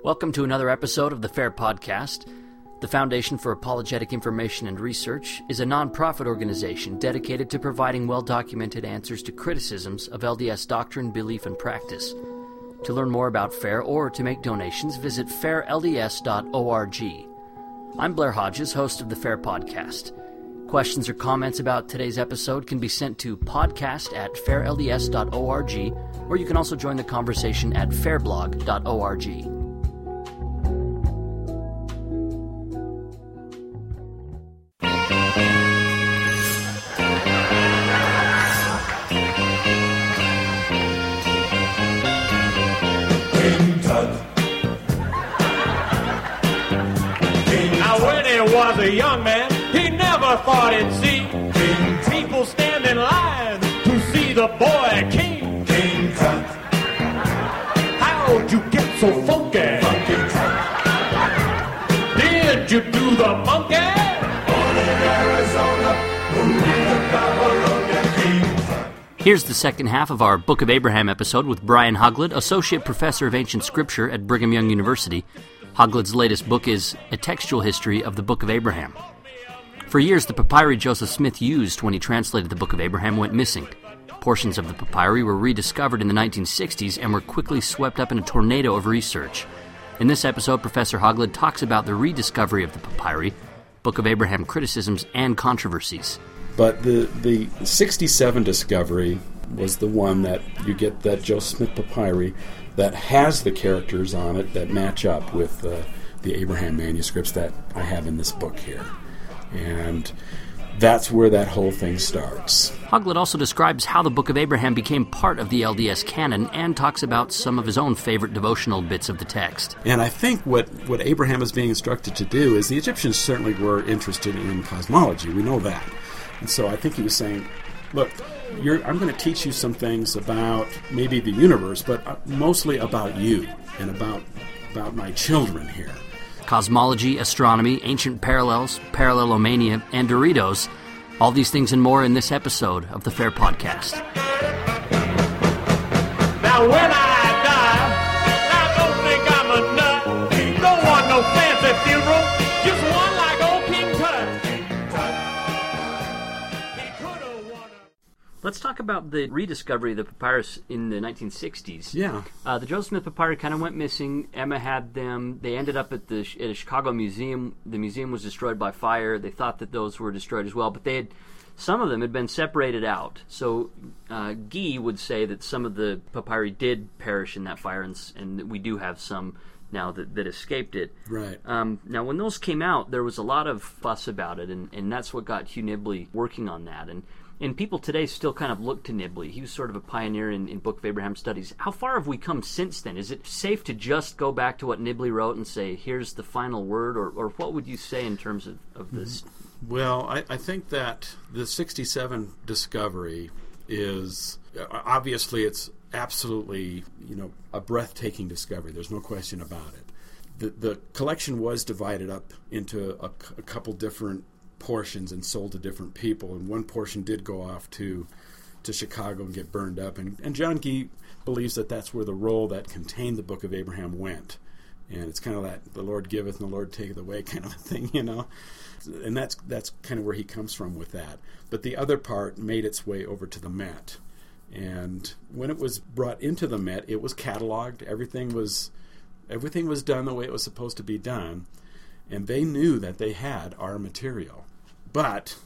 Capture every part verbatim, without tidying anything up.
Welcome to another episode of the FAIR Podcast. The Foundation for Apologetic Information and Research is a nonprofit organization dedicated to providing well-documented answers to criticisms of L D S doctrine, belief, and practice. To learn more about FAIR or to make donations, visit fair L D S dot org. I'm Blair Hodges, host of the FAIR Podcast. Questions or comments about today's episode can be sent to podcast at fair L D S dot org, or you can also join the conversation at fair blog dot org. Was a young man, he never thought he'd see King people stand in line to see the boy king. King Tut. How'd you get so funky? Funky Tut. Did you do the monkey? Born in Arizona, King Tut. Here's the second half of our Book of Abraham episode with Brian Hoglid, Associate Professor of Ancient Scripture at Brigham Young University. Hoglid's latest book is A Textual History of the Book of Abraham. For years, the papyri Joseph Smith used when he translated the Book of Abraham went missing. Portions of the papyri were rediscovered in the nineteen sixties and were quickly swept up in a tornado of research. In this episode, Professor Hoglid talks about the rediscovery of the papyri, Book of Abraham criticisms, and controversies. But the, the sixty-seven discovery was the one that you get that Joseph Smith papyri that has the characters on it that match up with uh, the Abraham manuscripts that I have in this book here. And that's where that whole thing starts. Hoglid also describes how the Book of Abraham became part of the L D S canon and talks about some of his own favorite devotional bits of the text. And I think what, what Abraham is being instructed to do is the Egyptians certainly were interested in cosmology. We know that. And so I think he was saying, look, You're, I'm going to teach you some things about maybe the universe, but mostly about you and about about my children here. Cosmology, astronomy, ancient parallels, parallelomania, and Doritos. All these things and more in this episode of the FAIR Podcast. Now when I die, I don't think I'm a nut. Don't want no fancy funeral, just one like old King Tut. Let's talk about the rediscovery of the papyrus in the nineteen sixties. Yeah. Uh, the Joseph Smith papyri kind of went missing. Emma had them. They ended up at the at a Chicago museum. The museum was destroyed by fire. They thought that those were destroyed as well, but they had some of them had been separated out. So uh, Guy would say that some of the papyri did perish in that fire, and, and we do have some now that, that escaped it. Right. Um, now, when those came out, there was a lot of fuss about it, and, and that's what got Hugh Nibley working on that. And And people today still kind of look to Nibley. He was sort of a pioneer in, in Book of Abraham studies. How far have we come since then? Is it safe to just go back to what Nibley wrote and say, here's the final word? Or, or what would you say in terms of, of this? Well, I, I think that the sixty-seven discovery is, obviously it's absolutely, you know, a breathtaking discovery. There's no question about it. The, the collection was divided up into a, a couple different portions and sold to different people, and one portion did go off to to Chicago and get burned up, and, and John Gee believes that that's where the roll that contained the Book of Abraham went, and it's kind of that the Lord giveth and the Lord taketh away kind of a thing, you know, and that's that's kind of where he comes from with that. But the other part made its way over to the Met, and when it was brought into the Met, it was cataloged. Everything was everything was done the way it was supposed to be done, and they knew that they had our material. But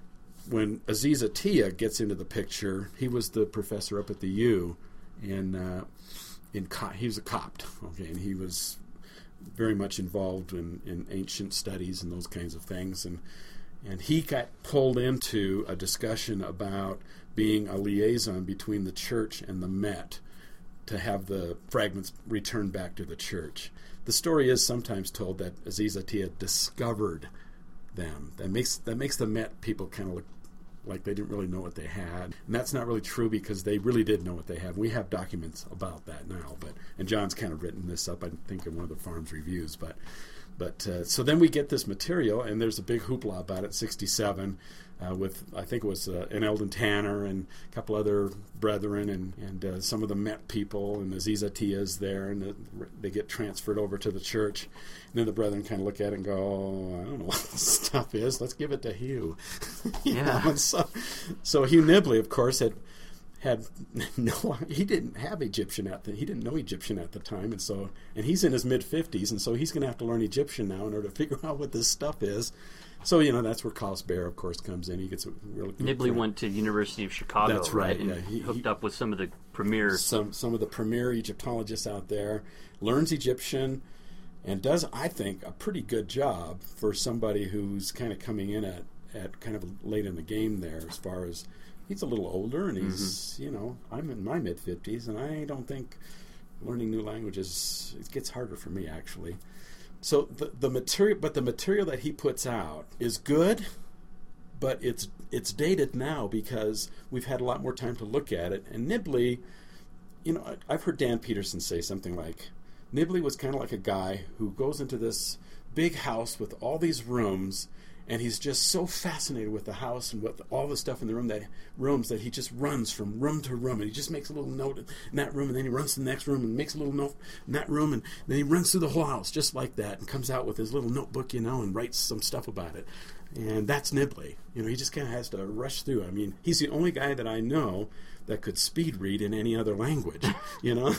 when Aziz Atiya gets into the picture, he was the professor up at the U, and uh, in Co- he was a Copt, okay, and he was very much involved in, in ancient studies and those kinds of things, and and he got pulled into a discussion about being a liaison between the church and the Met to have the fragments returned back to the church. The story is sometimes told that Aziz Atiya discovered them. That makes that makes the Met people kind of look like they didn't really know what they had, and that's not really true because they really did know what they had. We have documents about that now, but and John's kind of written this up, I think, in one of the Farms reviews. But But uh, so then we get this material, and there's a big hoopla about it, sixty-seven, uh, with, I think it was uh, an Eldon Tanner and a couple other brethren, and, and uh, some of the Met people, and Aziz Atiya is there, and the, they get transferred over to the church. And then the brethren kind of look at it and go, oh, I don't know what this stuff is. Let's give it to Hugh. Yeah. know? And so, so Hugh Nibley, of course, had... had no, he didn't have Egyptian at the, he didn't know Egyptian at the time, and so, and he's in his mid fifties, and so he's going to have to learn Egyptian now in order to figure out what this stuff is. So, you know, that's where Klaus Baer, of course, comes in. He gets a really good Nibley friend. went to University of Chicago, That's right, And yeah. He- hooked he- up with some of the premier. some some of the premier Egyptologists out there, learns Egyptian, and does, I think, a pretty good job for somebody who's kind of coming in at, at kind of late in the game there, as far as he's a little older, and he's, mm-hmm. you know, I'm in my mid-fifties, and I don't think learning new languages, it gets harder for me, actually. So the the material, but the material that he puts out is good, but it's it's dated now because we've had a lot more time to look at it. And Nibley, you know, I, I've heard Dan Peterson say something like, Nibley was kind of like a guy who goes into this big house with all these rooms, and he's just so fascinated with the house and with all the stuff in the room that rooms that he just runs from room to room, and he just makes a little note in that room, and then he runs to the next room and makes a little note in that room, and then he runs through the whole house just like that, and comes out with his little notebook, you know, and writes some stuff about it. And that's Nibley. You know, he just kind of has to rush through. I mean, he's the only guy that I know that could speed read in any other language, you know.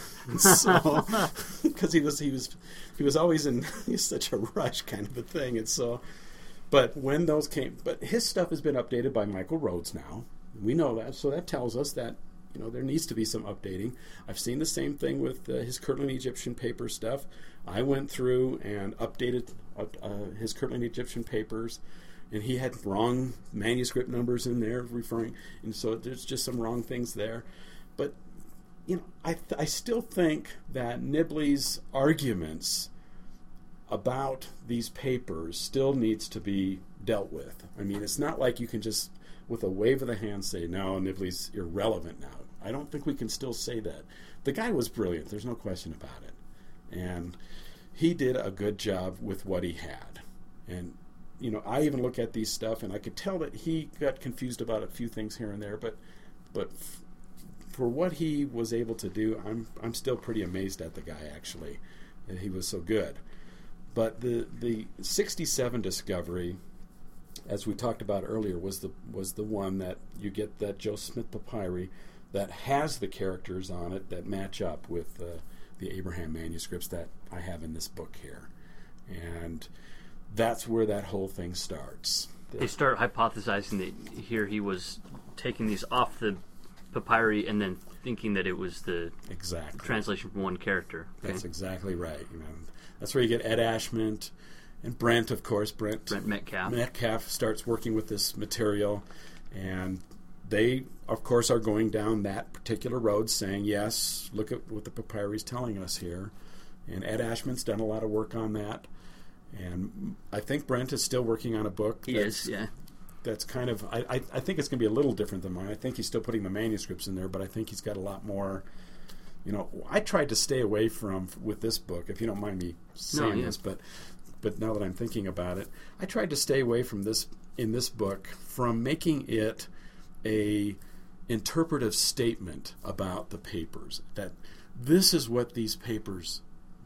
So, because he was he was he was always in he's such a rush kind of a thing, and so. But when those came, but his stuff has been updated by Michael Rhodes now. We know that, so that tells us that, you know, there needs to be some updating. I've seen the same thing with uh, his Kirtland Egyptian paper stuff. I went through and updated uh, uh, his Kirtland Egyptian papers, and he had wrong manuscript numbers in there referring, and so there's just some wrong things there. But, you know, I th- I still think that Nibley's arguments about these papers still needs to be dealt with. I mean, it's not like you can just, with a wave of the hand, say, no, Nibley's irrelevant now. I don't think we can still say that. The guy was brilliant. There's no question about it. And he did a good job with what he had. And, you know, I even look at these stuff, and I could tell that he got confused about a few things here and there, but but f- for what he was able to do, I'm I'm still pretty amazed at the guy, actually, that he was so good. But the the sixty-seven discovery, as we talked about earlier, was the was the one that you get that Joseph Smith papyri that has the characters on it that match up with uh, the Abraham manuscripts that I have in this book here, and that's where that whole thing starts. They start hypothesizing that here he was taking these off the papyri and then thinking that it was the exactly translation from one character. Okay? That's exactly right. You know, that's where you get Ed Ashment and Brent, of course. Brent, Brent Metcalf. Metcalf starts working with this material, and they, of course, are going down that particular road, saying, yes, look at what the papyri is telling us here. And Ed Ashman's done a lot of work on that. And I think Brent is still working on a book. He is, yeah. That's kind of, I, I, I think it's going to be a little different than mine. I think he's still putting the manuscripts in there, but I think he's got a lot more. You know, I tried to stay away from, with this book, if you don't mind me saying no, yeah. this, but but now that I'm thinking about it, I tried to stay away from this, in this book, from making it a interpretive statement about the papers, that this is what these papers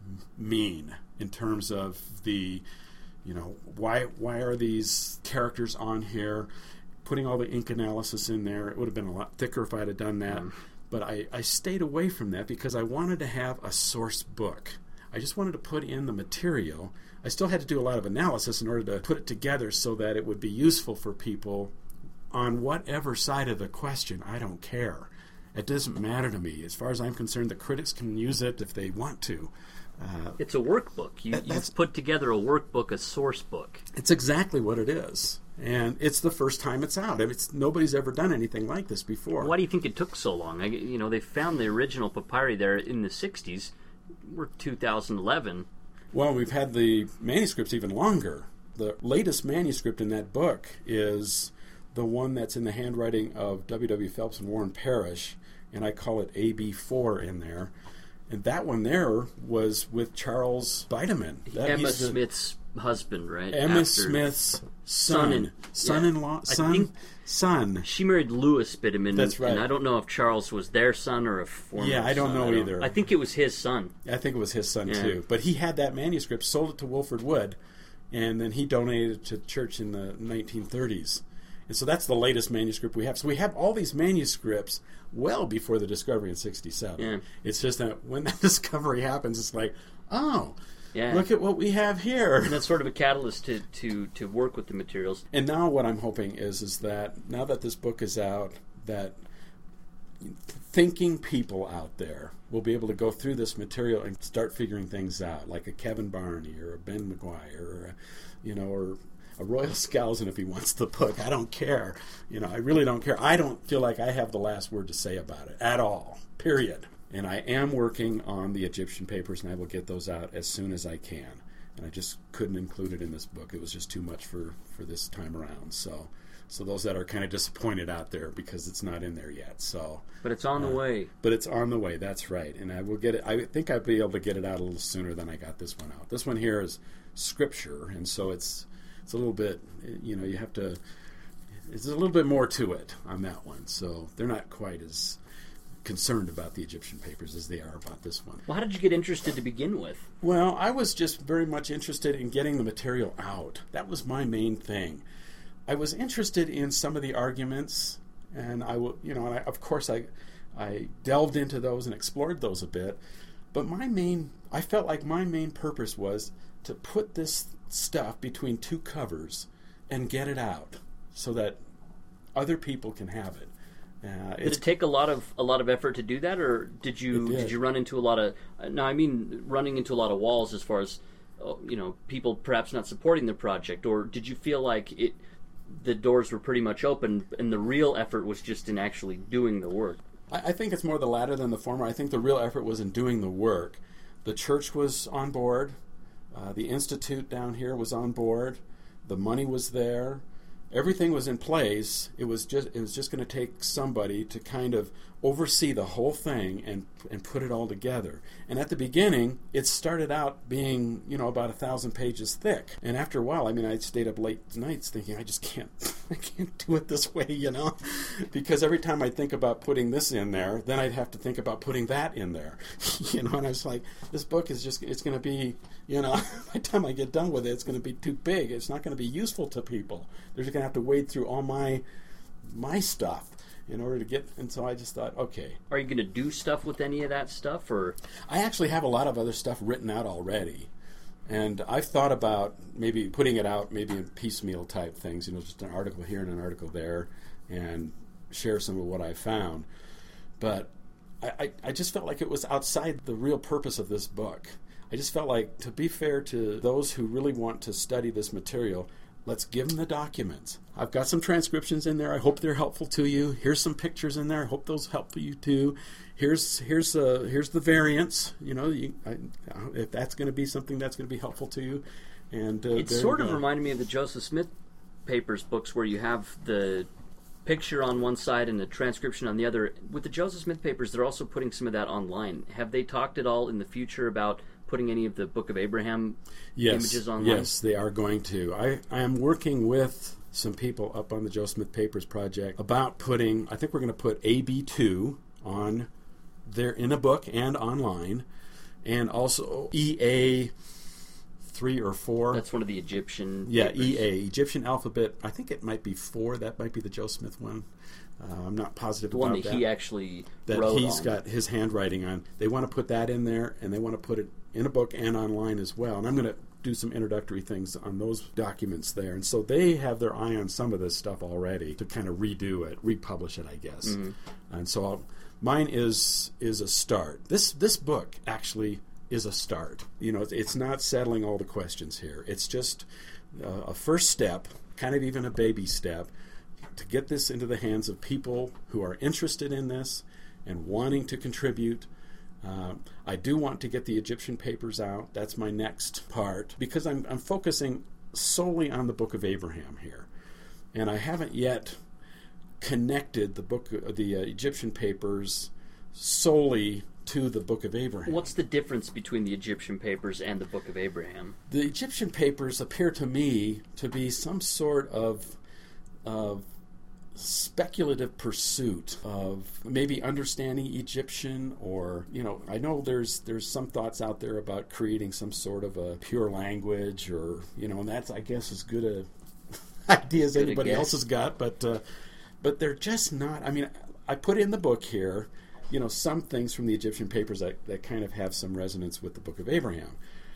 mean in terms of the, you know, why why are these characters on here, putting all the ink analysis in there. It would have been a lot thicker if I had done that. Mm. But I, I stayed away from that because I wanted to have a source book. I just wanted to put in the material. I still had to do a lot of analysis in order to put it together so that it would be useful for people on whatever side of the question. I don't care. It doesn't matter to me. As far as I'm concerned, the critics can use it if they want to. Uh, it's a workbook. You, you've put together a workbook, a source book. It's exactly what it is. And it's the first time it's out. It's, nobody's ever done anything like this before. Why do you think it took so long? I, you know, they found the original papyri there in the sixties. We're two thousand eleven. Well, we've had the manuscripts even longer. The latest manuscript in that book is the one that's in the handwriting of W W Phelps and Warren Parrish, and I call it A B four in there. And that one there was with Charles Bideman. That, Emma the, Smith's husband, right? Emma After Smith's son, son, son-in-law, I son, think son. She married Louis Bideman. That's right. And I don't know if Charles was their son or a former Yeah, I don't son. know I don't, either. I think it was his son. I think it was his son Yeah. too. But he had that manuscript, sold it to Wilford Wood, and then he donated it to the church in the nineteen thirties. And so that's the latest manuscript we have. So we have all these manuscripts well before the discovery in sixty-seven. Yeah. It's just that when that discovery happens, it's like, oh, Yeah. look at what we have here. And that's sort of a catalyst to, to, to work with the materials. And now what I'm hoping is is that now that this book is out, that thinking people out there will be able to go through this material and start figuring things out, like a Kevin Barney or a Ben McGuire, or a, you know, or a Royal Skousen if he wants the book. I don't care. You know, I really don't care. I don't feel like I have the last word to say about it at all. Period. And I am working on the Egyptian papers, and I will get those out as soon as I can. And I just couldn't include it in this book. It was just too much for, for this time around. So, so those that are kind of disappointed out there because it's not in there yet. So, But it's on uh, the way. But it's on the way. That's right. And I will get it. I think I'll be able to get it out a little sooner than I got this one out. This one here is scripture, and so it's it's a little bit. You know, you have to. There's a little bit more to it on that one. So they're not quite as concerned about the Egyptian papers as they are about this one. Well, how did you get interested to begin with? Well, I was just very much interested in getting the material out. That was my main thing. I was interested in some of the arguments, and I will, you know, and I, of course, I, I delved into those and explored those a bit. But my main, I felt like my main purpose was to put this stuff between two covers and get it out so that other people can have it. Uh, Did it take a lot of a lot of effort to do that, or did you It did. did you run into a lot of? No, I mean running into a lot of walls as far as uh, you know, people perhaps not supporting the project, or did you feel like it? The doors were pretty much open, and the real effort was just in actually doing the work. I, I think it's more the latter than the former. I think the real effort was in doing the work. The church was on board. Uh, the institute down here was on board. The money was there. Everything was in place. It was just it was just going to take somebody to kind of oversee the whole thing and and put it all together. And at the beginning, it started out being, you know, about a thousand pages thick. And after a while, I mean, I stayed up late nights thinking, I just can't I can't do it this way, you know, because every time I think about putting this in there, then I'd have to think about putting that in there, you know. And I was like, this book is just it's going to be, you know, by the time I get done with it, it's going to be too big. It's not going to be useful to people. They're just going to have to wade through all my my stuff in order to get. And so I just thought, okay. Are you going to do stuff with any of that stuff, or? I actually have a lot of other stuff written out already. And I've thought about maybe putting it out maybe in piecemeal type things, you know, just an article here and an article there, and share some of what I found. But I, I, I just felt like it was outside the real purpose of this book. I just felt like, to be fair to those who really want to study this material, let's give them the documents. I've got some transcriptions in there. I hope they're helpful to you. Here's some pictures in there. I hope those help you too. Here's here's uh, here's the variants. You know, you, I, if that's going to be something that's going to be helpful to you. And uh, It sort of reminded me of the Joseph Smith Papers books, where you have the picture on one side and the transcription on the other. With the Joseph Smith Papers, they're also putting some of that online. Have they talked at all in the future about putting any of the Book of Abraham yes, images online? Yes, they are going to. I, I am working with some people up on the Joseph Smith Papers project about putting, I think we're going to put A B two on there in a book and online, and also E A three or four. That's one of the Egyptian Yeah, papers. E A, Egyptian alphabet. I think it might be four. That might be the Joe Smith one. Uh, I'm not positive The about one that, that. he actually that wrote he's on. got his handwriting on. They want to put that in there, and they want to put it in a book and online as well. And I'm going to do some introductory things on those documents there. And so they have their eye on some of this stuff already to kind of redo it, republish it, I guess. Mm-hmm. And so I'll, mine is is a start. This this book actually is a start. You know, it's, it's not settling all the questions here. It's just uh, a first step, kind of even a baby step, to get this into the hands of people who are interested in this and wanting to contribute. Uh, I do want to get the Egyptian papers out. That's my next part, because I'm, I'm focusing solely on the Book of Abraham here. And I haven't yet connected the book, the uh, Egyptian papers solely to the Book of Abraham. What's the difference between the Egyptian papers and the Book of Abraham? The Egyptian papers appear to me to be some sort of of speculative pursuit of maybe understanding Egyptian, or, you know, I know there's there's some thoughts out there about creating some sort of a pure language, or, you know, and that's, I guess, as good a idea as anybody else has got, but uh, but they're just not. I mean, I put in the book here, you know, some things from the Egyptian papers that, that kind of have some resonance with the Book of Abraham,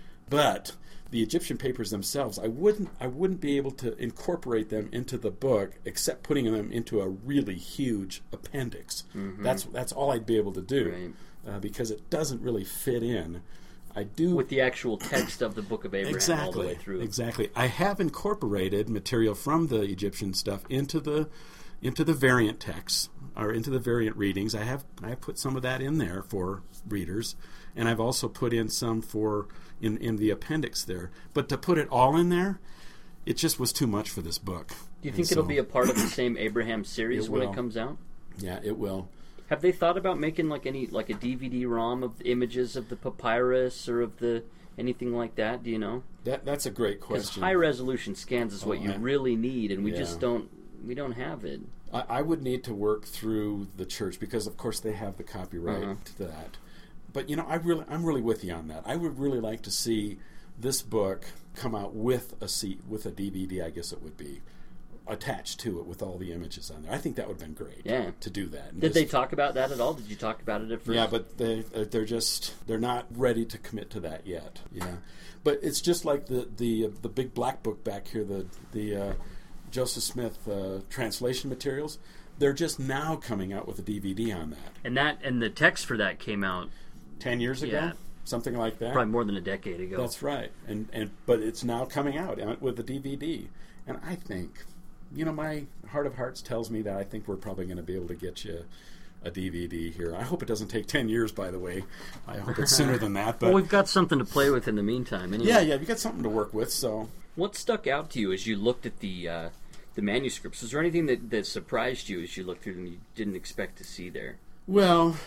but the Egyptian papers themselves, I wouldn't I wouldn't be able to incorporate them into the book except putting them into a really huge appendix. Mm-hmm. That's that's all I'd be able to do, right. uh, because it doesn't really fit in. I do with the actual text of the Book of Abraham exactly, all the way through. Exactly. I have incorporated material from the Egyptian stuff into the into the variant texts, or into the variant readings. I have I have put some of that in there for readers, and I've also put in some for in, in the appendix there. But to put it all in there, it just was too much for this book. Do you think so, it'll be a part of the same Abraham series it when it comes out? Yeah, it will. Have they thought about making like any like a D V D ROM of the images of the papyrus or of the anything like that? Do you know? That that's a great question. Because high resolution scans is what oh, you I, really need, and we yeah. just don't we don't have it. I, I would need to work through the church because, of course, they have the copyright uh-huh. to that. But, you know, I really I'm really with you on that. I would really like to see this book come out with a C, with a D V D, I guess it would be, attached to it with all the images on there. I think that would have been great. Yeah. To do that. And Did just, they talk about that at all? Did you talk about it at first? Yeah, but they they're just they're not ready to commit to that yet. Yeah. But it's just like the the uh, the big black book back here, the the uh, Joseph Smith uh, translation materials. They're just now coming out with a D V D on that. And that and the text for that came out ten years ago. Yeah. Something like that. Probably more than a decade ago. That's right. And and but it's now coming out with the D V D. And I think, you know, my heart of hearts tells me that I think we're probably going to be able to get you a D V D here. I hope it doesn't take ten years, by the way. I hope it's sooner than that. But well, we've got something to play with in the meantime. Anyway. Yeah, yeah, we got something to work with. So, what stuck out to you as you looked at the uh, the manuscripts? Was there anything that, that surprised you as you looked through them you didn't expect to see there? Well,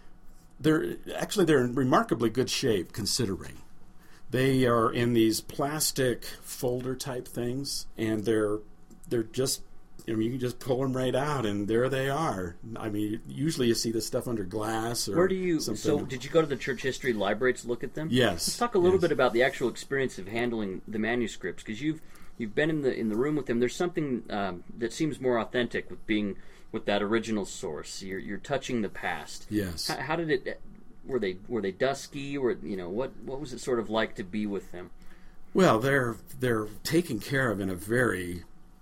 they're actually they're in remarkably good shape considering. They are in these plastic folder type things, and they're they're just, I mean, you can just pull them right out, and there they are. I mean, usually you see this stuff under glass or Where do you? something. So, did you go to the church history library to look at them? Yes. Let's talk a little yes. bit about the actual experience of handling the manuscripts, because you've you've been in the in the room with them. There's something um, that seems more authentic with being with that original source. You're you're touching the past. Yes. How, how did it? Were they were they dusky? Or you know what what was it sort of like to be with them? Well, they're they're taken care of in a very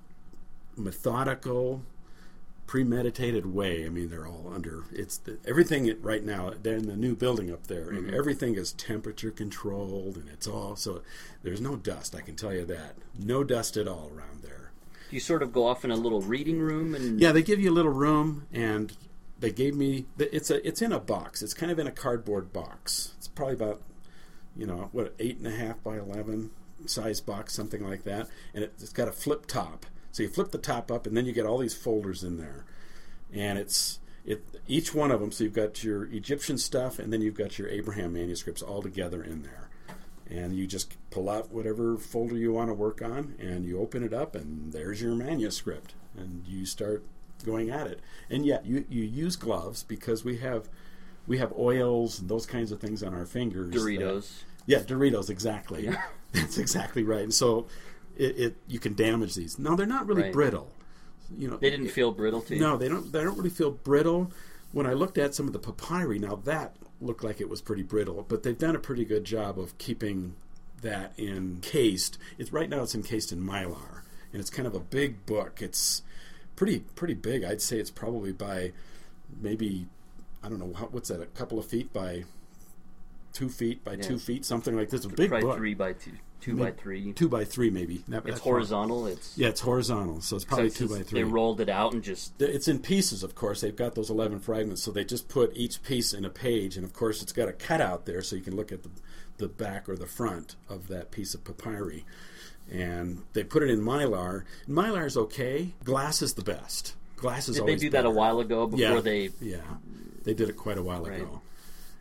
methodical, premeditated way. I mean, they're all under. It's the, everything right now. They're in the new building up there, and mm-hmm. everything is temperature controlled, and it's all so. There's no dust. I can tell you that. No dust at all around there. You sort of go off in a little reading room, and yeah, they give you a little room, and they gave me. It's a. It's in a box. It's kind of in a cardboard box. It's probably about, you know, what, eight and a half by eleven size box, something like that, and it, it's got a flip top. So you flip the top up, and then you get all these folders in there, and it's it each one of them. So you've got your Egyptian stuff, and then you've got your Abraham manuscripts all together in there, and you just pull out whatever folder you want to work on, and you open it up, and there's your manuscript, and you start going at it. And yeah, you you use gloves because we have we have oils and those kinds of things on our fingers. Doritos. That, yeah, Doritos, exactly. Yeah. That's exactly right. And so. It, it you can damage these. No, they're not really right. brittle. You know, they didn't it, feel brittle to you. No, they don't. They don't really feel brittle. When I looked at some of the papyri, now that looked like it was pretty brittle, but they've done a pretty good job of keeping that encased. It's right now it's encased in mylar, and it's kind of a big book. It's pretty pretty big. I'd say it's probably by maybe I don't know how, what's that? A couple of feet by two feet by yeah. two feet, something like this. It's a big probably book. Three by two. Two by three. Two by three, maybe. That, it's horizontal. Right. It's yeah, it's horizontal, so it's probably so it's, two by three. They rolled it out and just. It's in pieces, of course. They've got those eleven fragments, so they just put each piece in a page, and of course, it's got a cutout there, so you can look at the the back or the front of that piece of papyri. And they put it in mylar. Mylar is okay. Glass is the best. Glass is did always they do better. that a while ago before yeah, they? Yeah, they did it quite a while right. ago.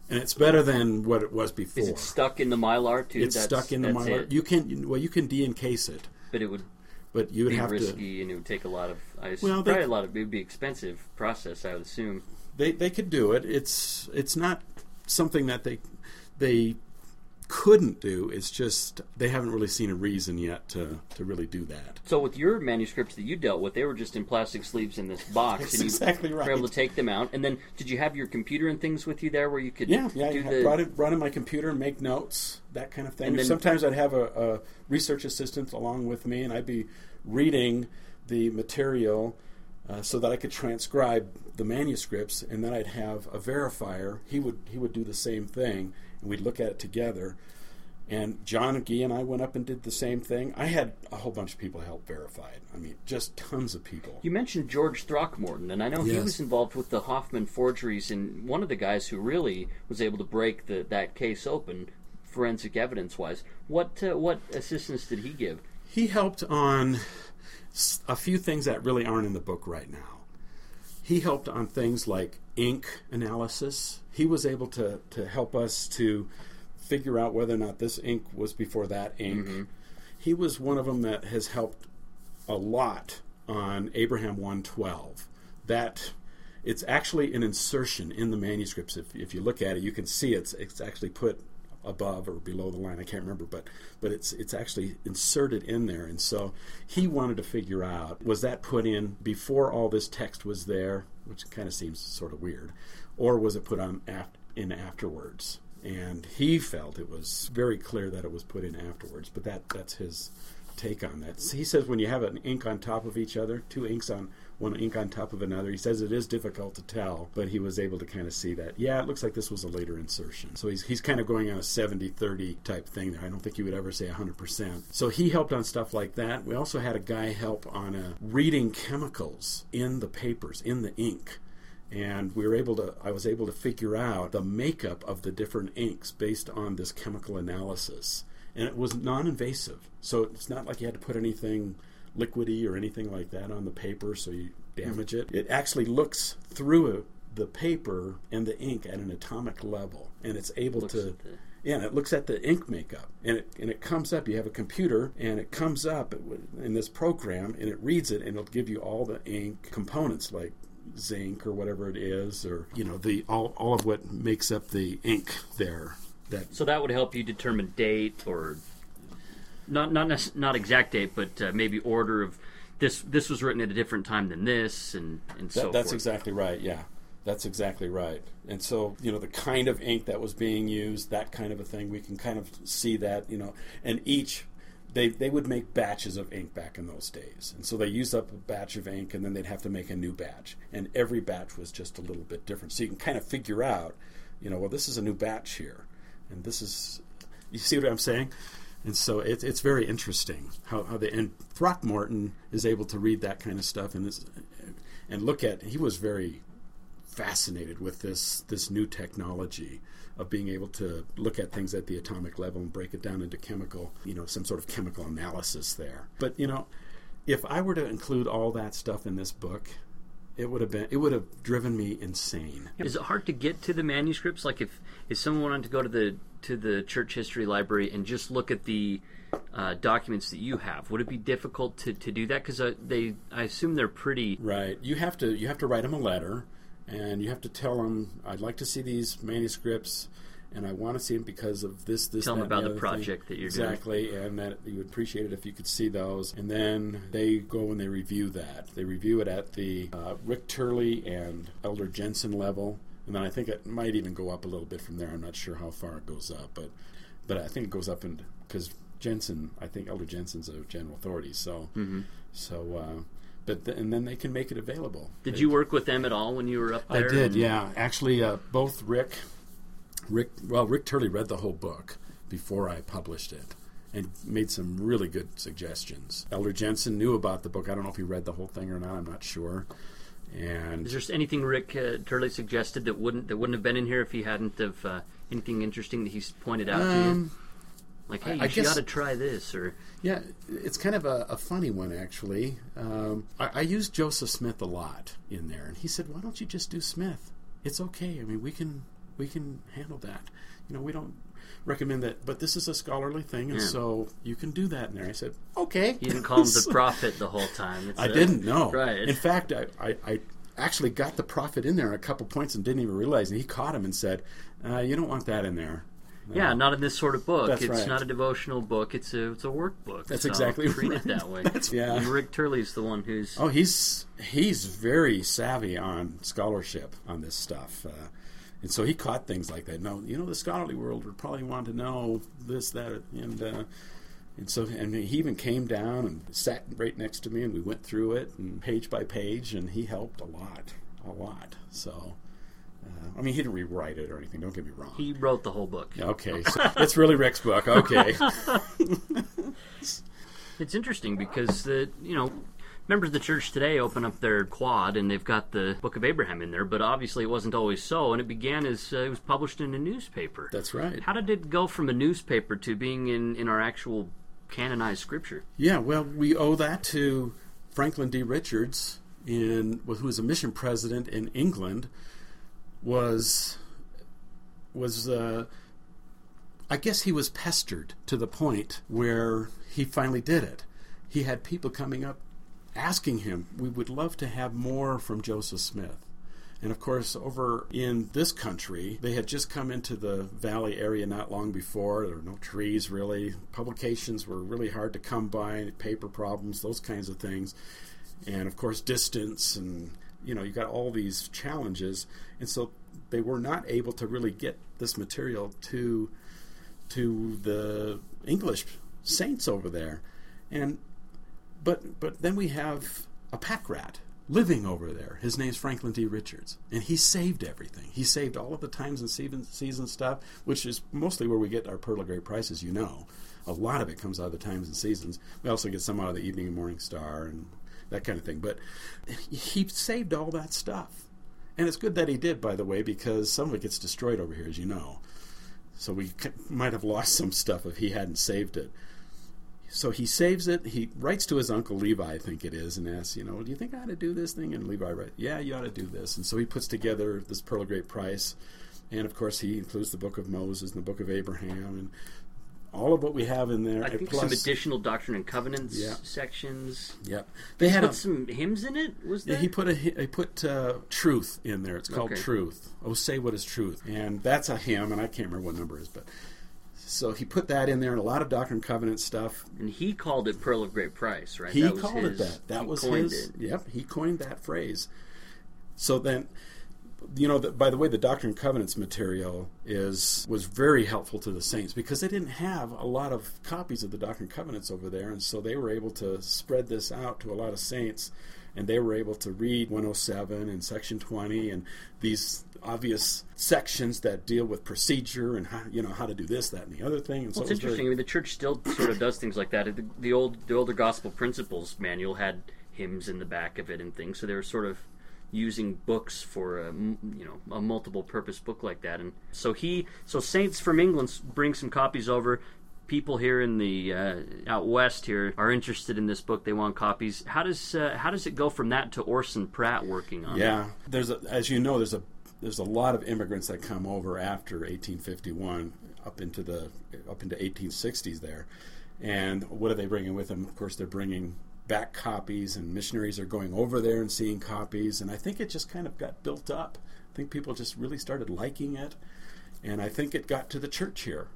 And it's better than what it was before. Is it stuck in the Mylar too? It's that's, stuck in the that's Mylar. It? You can well, you can de-encase it, but it would but you would be have risky, to. and it would take a lot of. I Well, well, they- probably a lot of. It would be expensive process, I would assume. They they could do it. It's it's not something that they they couldn't do. It's just they haven't really seen a reason yet to, to really do that. So with your manuscripts that you dealt with, they were just in plastic sleeves in this box, That's and you exactly right. were able to take them out. And then, did you have your computer and things with you there, where you could Yeah, yeah. do I the? brought it, brought in my computer and make notes, that kind of thing. And then- Sometimes I'd have a, a research assistant along with me, and I'd be reading the material uh, so that I could transcribe the manuscripts, and then I'd have a verifier. He would he would do the same thing, and we'd look at it together. And John and Guy and I went up and did the same thing. I had a whole bunch of people help verify it. I mean, just tons of people. You mentioned George Throckmorton, and I know he Yes. was involved with the Hoffman forgeries, and one of the guys who really was able to break the, that case open, forensic evidence-wise. What uh, what assistance did he give? He helped on s- a few things that really aren't in the book right now. He helped on things like ink analysis. He was able to, to help us to figure out whether or not this ink was before that ink. Mm-hmm. He was one of them that has helped a lot on Abraham one twelve. That it's actually an insertion in the manuscripts. If, if you look at it, you can see it's it's actually put above or below the line. I can't remember, but but it's it's actually inserted in there. And so he wanted to figure out, was that put in before all this text was there, which kind of seems sort of weird, or was it put on af- in afterwards? And he felt it was very clear that it was put in afterwards, but that that's his take on that. He says when you have an ink on top of each other, two inks on one ink on top of another, he says it is difficult to tell, but he was able to kind of see that, yeah, it looks like this was a later insertion. So he's he's kind of going on a seventy thirty type thing there. I don't think he would ever say one hundred percent. So he helped on stuff like that. We also had a guy help on a reading chemicals in the papers, in the ink. And we were able to, I was able to figure out the makeup of the different inks based on this chemical analysis. And it was non-invasive. So it's not like you had to put anything liquidy or anything like that on the paper so you damage it. It actually looks through the paper and the ink at an atomic level. And it's able Looks to... at the- Yeah, and it looks at the ink makeup, and it and it comes up. You have a computer, and it comes up in this program, and it reads it, and it'll give you all the ink components, like zinc or whatever it is, or you know the all all of what makes up the ink there. That So that would help you determine date, or not not nec- not exact date, but uh, maybe order of this. This was written at a different time than this, and and so that, that's forth. exactly right. Yeah, that's exactly right. And so you know the kind of ink that was being used, that kind of a thing, we can kind of see that. You know, and each. They they would make batches of ink back in those days. And so they used up a batch of ink, and then they'd have to make a new batch. And every batch was just a little bit different. So you can kind of figure out, you know, well, this is a new batch here. And this is, you see what I'm saying? And so it, it's very interesting how, how they, and Throckmorton is able to read that kind of stuff and is, and look at, he was very fascinated with this this new technology of being able to look at things at the atomic level and break it down into chemical, you know, some sort of chemical analysis there. But, you know, if I were to include all that stuff in this book, it would have been, it would have driven me insane. Is it hard to get to the manuscripts? Like if, if someone wanted to go to the to the church history library and just look at the uh, documents that you have, would it be difficult to, to do that? Because uh, they, I assume they're pretty. Right. You have to you have to write them a letter. And you have to tell them, I'd like to see these manuscripts, and I want to see them because of this, this, Tell that, them about and the other project thing. that you're doing. Exactly, and that you would appreciate it if you could see those. And then they go and they review that. They review it at the uh, Rick Turley and Elder Jensen level, and then I think it might even go up a little bit from there. I'm not sure how far it goes up, but but I think it goes up, and because Jensen, I think Elder Jensen's a general authority, so Mm-hmm. so. Uh, But th- and then they can make it available. Did They- you work with them at all when you were up I there? did, And- yeah. Actually, uh, both Rick, Rick, well, Rick Turley read the whole book before I published it and made some really good suggestions. Elder Jensen knew about the book. I don't know if he read the whole thing or not. I'm not sure. And Is there anything Rick uh, Turley suggested that wouldn't that wouldn't have been in here if he hadn't have uh, anything interesting that he's pointed out to you? um, Like, hey, I- you I should guess- ought to try this, or yeah, it's kind of a, a funny one, actually. Um, I, I used Joseph Smith a lot in there, and he said, "Why don't you just do Smith? It's okay. I mean, we can we can handle that. You know, we don't recommend that, but this is a scholarly thing, and yeah. so you can do that in there. I said, okay. You didn't call him the prophet the whole time. It's I a, didn't, no. Right. In fact, I, I, I actually got the prophet in there a couple points and didn't even realize, and he caught him and said, uh, you don't want that in there. No. Yeah, not in this sort of book. That's it's right. not a devotional book. It's a it's a workbook. That's so exactly treat right. it that way. That's, yeah. And Rick Turley's the one who's... Oh, he's he's very savvy on scholarship on this stuff. Uh, and so he caught things like that. No, you know, the scholarly world would probably want to know this, that, and... Uh, And so, and he even came down and sat right next to me, and we went through it, and page by page, and he helped a lot, a lot. So, uh, I mean, he didn't rewrite it or anything. Don't get me wrong. He wrote the whole book. Okay, so it's really Rick's book. Okay. It's interesting because the you know members of the church today open up their quad and they've got the Book of Abraham in there, but obviously it wasn't always so, and it began as uh, it was published in a newspaper. That's right. How did it go from a newspaper to being in, in our actual canonized scripture? Yeah, well, we owe that to Franklin D. Richards, in who was a mission president in England. Was was uh, I guess he was pestered to the point where he finally did it. He had people coming up asking him, we would love to have more from Joseph Smith. And of course, over in this country, they had just come into the valley area not long before. There were no trees, really. Publications were really hard to come by, paper problems, those kinds of things. And of course, distance, and you know, you got all these challenges. And so they were not able to really get this material to to the English saints over there. And but but then we have a pack rat living over there. His name's Franklin D. Richards, and he saved everything. He saved all of the times and season, season stuff, which is mostly where we get our Pearl of Great Prices, you know. A lot of it comes out of the times and seasons. We also get some out of the Evening and Morning Star and that kind of thing. But he saved all that stuff. And it's good that he did, by the way, because some of it gets destroyed over here, as you know. So we might have lost some stuff if he hadn't saved it. So he saves it. He writes to his uncle Levi, I think it is, and asks, you know, do you think I ought to do this thing? And Levi writes, yeah, you ought to do this. And so he puts together this Pearl of Great Price. And, of course, he includes the Book of Moses and the Book of Abraham and all of what we have in there. I think plus, some additional Doctrine and Covenants yeah. sections. Yep. They had put a, some hymns in it, was there? Yeah, he put, a, he put uh, Truth in there. It's called okay. Truth. Oh, say what is truth. And that's a hymn, and I can't remember what number it is, but... So he put that in there and a lot of Doctrine and Covenant stuff. And he called it Pearl of Great Price, right? He that was called his, it that. That was coined his. It. Yep, he coined that phrase. So then, you know, the, by the way, the Doctrine and Covenants material is was very helpful to the saints because they didn't have a lot of copies of the Doctrine and Covenants over there, and so they were able to spread this out to a lot of saints, and they were able to read one oh seven and Section twenty and these obvious sections that deal with procedure and how, you know, how to do this, that, and the other thing. And so well, it's it interesting. Very... I mean, the church still sort of does things like that. The, the old, the older Gospel Principles manual had hymns in the back of it and things, so they were sort of using books for a, you know, a multiple-purpose book like that. And so he, so saints from England bring some copies over. People here in the uh, out west here are interested in this book. They want copies. How does uh, how does it go from that to Orson Pratt working on yeah. it? Yeah, there's a, as you know, there's a there's a lot of immigrants that come over after eighteen fifty-one up into the up into eighteen sixties there, and what are they bringing with them? Of course, they're bringing back copies, and missionaries are going over there and seeing copies, and I think it just kind of got built up. I think people just really started liking it, and I think it got to the church here.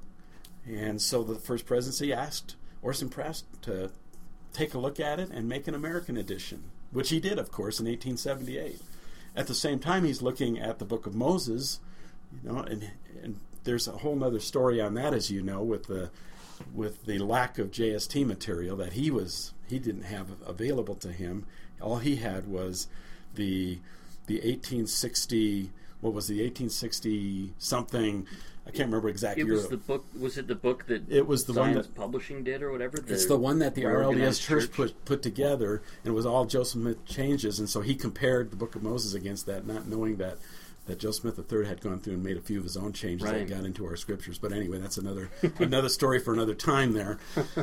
And so the First Presidency asked Orson Pratt to take a look at it and make an American edition, which he did, of course, in eighteen seventy-eight. At the same time, he's looking at the Book of Moses, you know, and and there's a whole other story on that, as you know, with the with the lack of J S T material that he was he didn't have available to him. All he had was the the eighteen sixty. What was the eighteen sixty something? I can't remember exactly. It was the book. Was it the book that it was the Zions one that Publishing did, or whatever? The it's the one that the R L D S Church, Church put put together, and it was all Joseph Smith changes. And so he compared the Book of Moses against that, not knowing that that Joe Smith the third had gone through and made a few of his own changes right. that got into our scriptures. But anyway, that's another another story for another time there.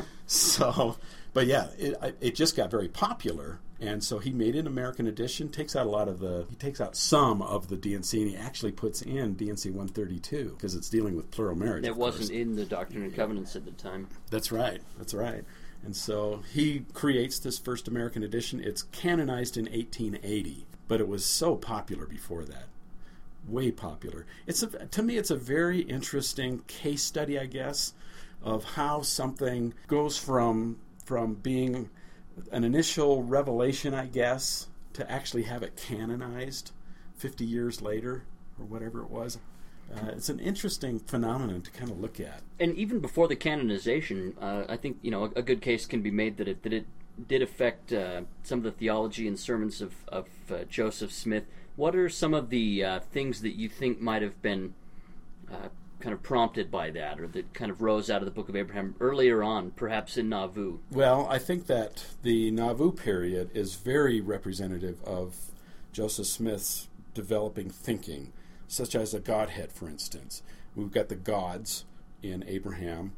So, but yeah, it, it just got very popular. And so he made an American edition, takes out a lot of the, he takes out some of the D and C, and he actually puts in D and C one thirty-two, because it's dealing with plural marriage. It wasn't in the Doctrine and Covenants at the time. That's right, that's right. And so he creates this first American edition. It's canonized in eighteen eighty, but it was so popular before that. Way popular. It's a, to me, it's a very interesting case study, I guess, of how something goes from from being an initial revelation, I guess, to actually have it canonized fifty years later, or whatever it was. Uh, it's an interesting phenomenon to kind of look at. And even before the canonization, uh, I think you know a, a good case can be made that it that it did affect uh, some of the theology and sermons of of uh, Joseph Smith. What are some of the uh, things that you think might have been uh, kind of prompted by that, or that kind of rose out of the Book of Abraham earlier on, perhaps in Nauvoo? Well, I think that the Nauvoo period is very representative of Joseph Smith's developing thinking, such as a Godhead, for instance. We've got the gods in Abraham,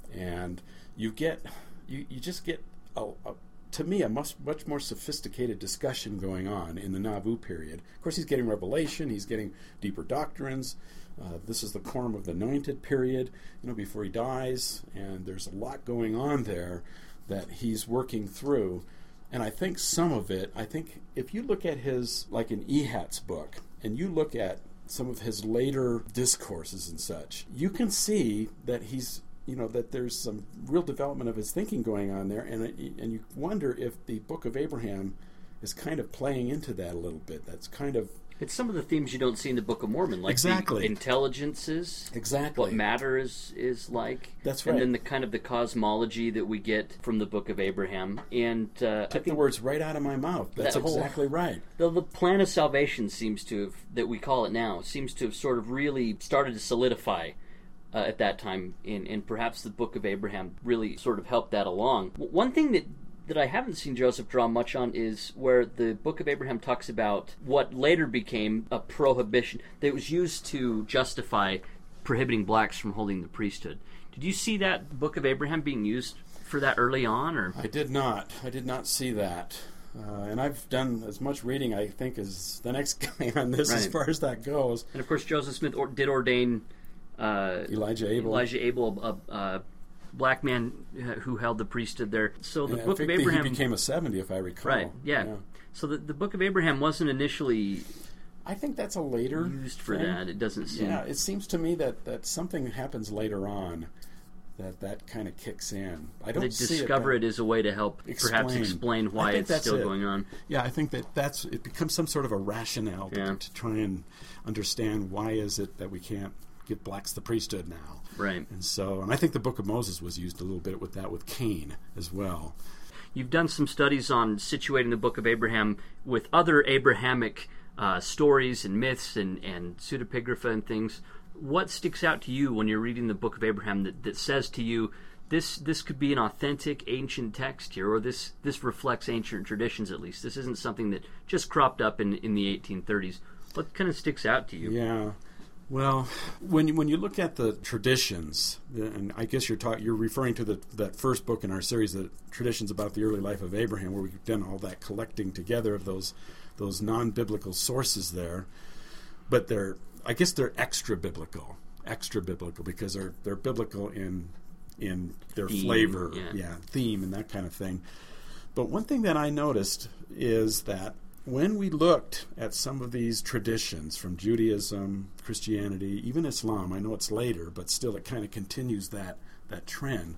and you get, you, you just get, a, a, to me, a much, much more sophisticated discussion going on in the Nauvoo period. Of course, he's getting revelation, he's getting deeper doctrines. Uh, this is the Quorum of the Anointed period, you know, before he dies, and there's a lot going on there that he's working through. And I think some of it, I think if you look at his, like in Ehat's book, and you look at some of his later discourses and such, you can see that he's, you know, that there's some real development of his thinking going on there, and and you wonder if the Book of Abraham is kind of playing into that a little bit. That's kind of... It's some of the themes you don't see in the Book of Mormon, like exactly. the intelligences, exactly what matter is, is like. That's right. And then the kind of the cosmology that we get from the Book of Abraham. And uh, took the words right out of my mouth. That's that exactly whole, right. The, the plan of salvation seems to have, that we call it now, seems to have sort of really started to solidify uh, at that time, and, and perhaps the Book of Abraham really sort of helped that along. One thing that that I haven't seen Joseph draw much on is where the Book of Abraham talks about what later became a prohibition that was used to justify prohibiting blacks from holding the priesthood. Did you see that Book of Abraham being used for that early on? Or I did not. I did not see that. Uh, and I've done as much reading, I think, as the next guy on this, right, as far as that goes. And of course, Joseph Smith or, did ordain uh, Elijah Abel. Elijah Abel, a, a black man who held the priesthood there. So the yeah, Book of Abraham... he became a seventy, if I recall. Right, yeah. yeah. So the, the Book of Abraham wasn't initially... I think that's a later used for thing. that. It doesn't seem... Yeah, it seems to me that, that something happens later on that that kind of kicks in. I don't they see discover it, it as a way to help explain. perhaps explain why it's still it. going on. Yeah, I think that that's it becomes some sort of a rationale to, yeah. to try and understand why is it that we can't give blacks the priesthood now. Right. And so, and I think the Book of Moses was used a little bit with that with Cain as well. You've done some studies on situating the Book of Abraham with other Abrahamic uh, stories and myths and, and pseudepigrapha and things. What sticks out to you when you're reading the Book of Abraham that, that says to you, this this could be an authentic ancient text here, or this, this reflects ancient traditions at least? This isn't something that just cropped up in, in the eighteen thirties. What kind of sticks out to you? Yeah. Well, when you, when you look at the traditions, and I guess you're talk, you're referring to the, that first book in our series, the Traditions About the Early Life of Abraham, where we've done all that collecting together of those those non-biblical sources there. But they're, I guess they're extra biblical, extra biblical because they're they're biblical in in their theme, flavor, yeah. yeah, theme, and that kind of thing. But one thing that I noticed is that when we looked at some of these traditions from Judaism, Christianity, even Islam, I know it's later, but still it kind of continues that that trend,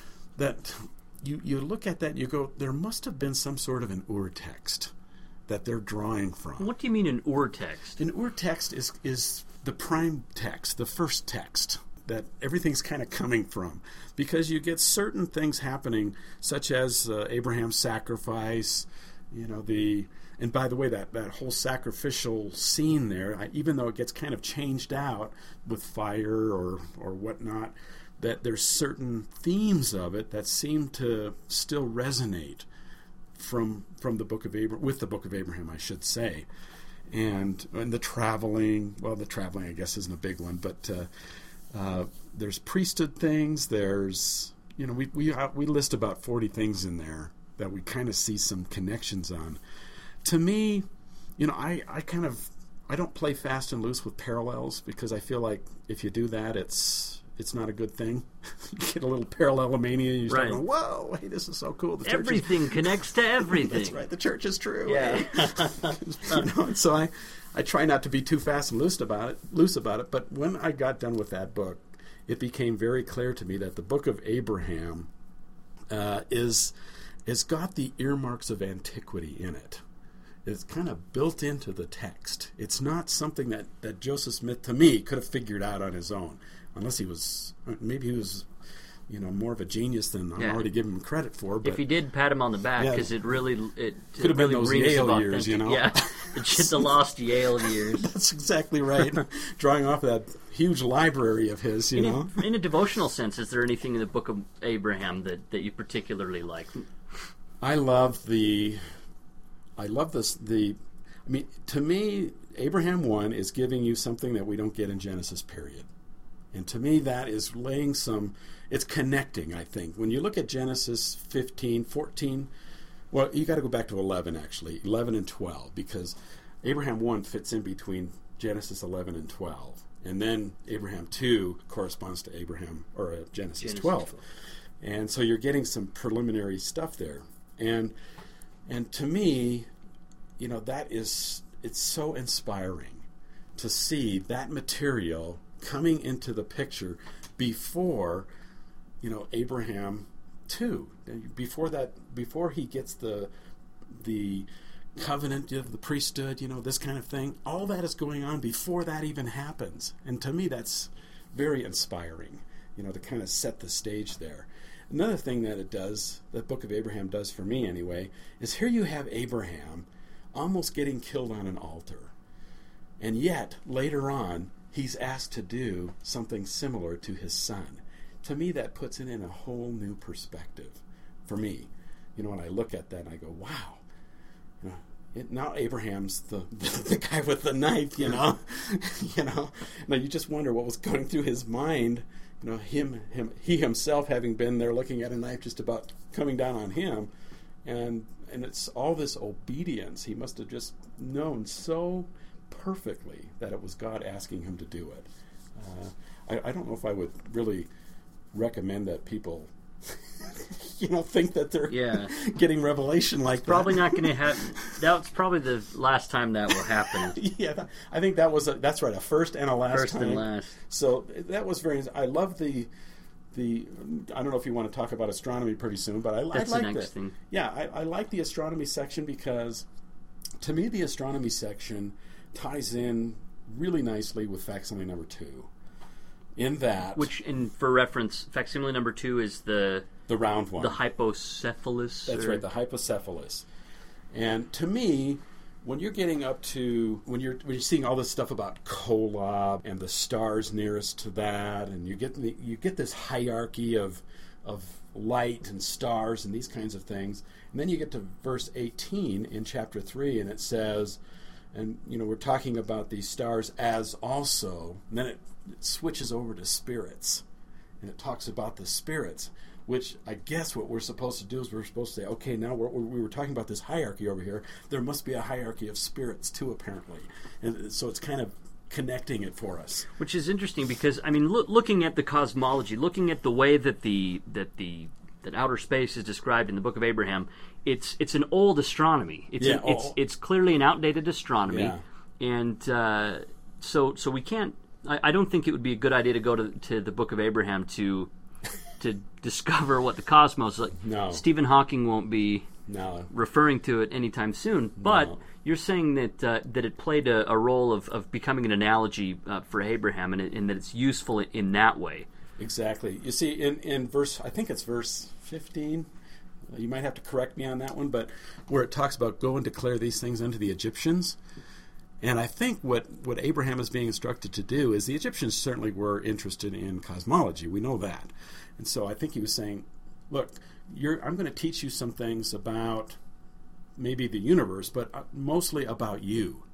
that you, you look at that and you go, there must have been some sort of an ur text that they're drawing from. What do you mean an ur text? An ur text is, is the prime text, the first text that everything's kind of coming from, because you get certain things happening, such as uh, Abraham's sacrifice, you know, the... And by the way, that, that whole sacrificial scene there, I, even though it gets kind of changed out with fire or or whatnot, that there's certain themes of it that seem to still resonate from from the Book of Abraham, with the Book of Abraham, I should say. and and the traveling. Well, the traveling, I guess, isn't a big one, but uh, uh, there's priesthood things. There's you know we we we list about forty things in there that we kind of see some connections on. To me, you know, I, I kind of I don't play fast and loose with parallels because I feel like if you do that, it's it's not a good thing. You get a little parallelomania. You start Right. going, "Whoa, hey, this is so cool." The church is- Everything connects to everything. That's right. The church is true. Yeah. you know, and so I, I try not to be too fast and loose about it. Loose about it. But when I got done with that book, it became very clear to me that the Book of Abraham uh, is is got the earmarks of antiquity in it. It's kind of built into the text. It's not something that, that Joseph Smith, to me, could have figured out on his own, unless he was maybe he was. You know, more of a genius than I'm Yeah. already giving him credit for. But If he did pat him on the back, Yeah. because it really it Could have been really those reeks Yale of years, you authentic- know? Yeah, it's just the lost Yale years. That's exactly right. Drawing off that huge library of his, you In know. a, in a devotional sense, is there anything in the Book of Abraham that, that you particularly like? I love the, I love this. The, I mean, to me, Abraham one is giving you something that we don't get in Genesis. Period. And to me, that is laying some. It's connecting. I think when you look at Genesis fifteen, fourteen, well, you got to go back to eleven actually, eleven and twelve, because Abraham one fits in between Genesis eleven and twelve, and then Abraham two corresponds to Abraham or uh, Genesis, Genesis twelve. twelve. And so you're getting some preliminary stuff there. And and to me, you know, that is, it's so inspiring to see that material coming into the picture before, you know, Abraham two. Before that, before he gets the the covenant of the priesthood, you know, this kind of thing. All that is going on before that even happens. And to me, that's very inspiring, you know, to kind of set the stage there. Another thing that it does, the Book of Abraham does for me anyway, is here you have Abraham almost getting killed on an altar. And yet, later on, he's asked to do something similar to his son. To me, that puts it in a whole new perspective for me. You know, when I look at that and I go, wow. You know, it, now Abraham's the, the, the guy with the knife, you know. you know, now you just wonder what was going through his mind. You know, him, him, he himself having been there looking at a knife just about coming down on him. And and it's all this obedience. He must have just known so perfectly that it was God asking him to do it. Uh, I, I don't know if I would really recommend that people, you know, think that they're Yeah. getting revelation like Probably that. not going to happen. That's probably the last time that will happen. yeah, that, I think that was a, that's right, a first and a last First time. and last. So that was very. I love the the. I don't know if you want to talk about astronomy pretty soon, but I, That's I like the next that. thing. Yeah, I, I like the astronomy section because, to me, the astronomy section ties in really nicely with facsimile number two. In that, Which, in for reference, facsimile number two is the the round one, the hypocephalus. that's or- right, the hypocephalus. And to me, when you're getting up to when you're when you're seeing all this stuff about Kolob and the stars nearest to that, and you get the, you get this hierarchy of of light and stars and these kinds of things, and then you get to verse eighteen in chapter three, and it says, and you know we're talking about these stars as also, and then it, it switches over to spirits, and it talks about the spirits. Which I guess what we're supposed to do is we're supposed to say, okay, now we're, we were talking about this hierarchy over here. There must be a hierarchy of spirits too, apparently, and so it's kind of connecting it for us. Which is interesting because I mean, loo- looking at the cosmology, looking at the way that the that the that outer space is described in the Book of Abraham, it's it's an old astronomy. It's Yeah, an, it's oh. it's clearly an outdated astronomy, Yeah. and uh, so so we can't. I, I don't think it would be a good idea to go to to the Book of Abraham to. to discover what the cosmos is like. No. Stephen Hawking won't be No, referring to it anytime soon, but No. you're saying that uh, that it played a, a role of, of becoming an analogy uh, for Abraham, and, it, and that it's useful in, in that way. exactly. You see, in, in verse, I think it's verse fifteen, you might have to correct me on that one, but where it talks about go and declare these things unto the Egyptians. And I think what, what Abraham is being instructed to do is the Egyptians certainly were interested in cosmology. We know that. And so I think he was saying, look, you're, I'm going to teach you some things about maybe the universe, but mostly about you.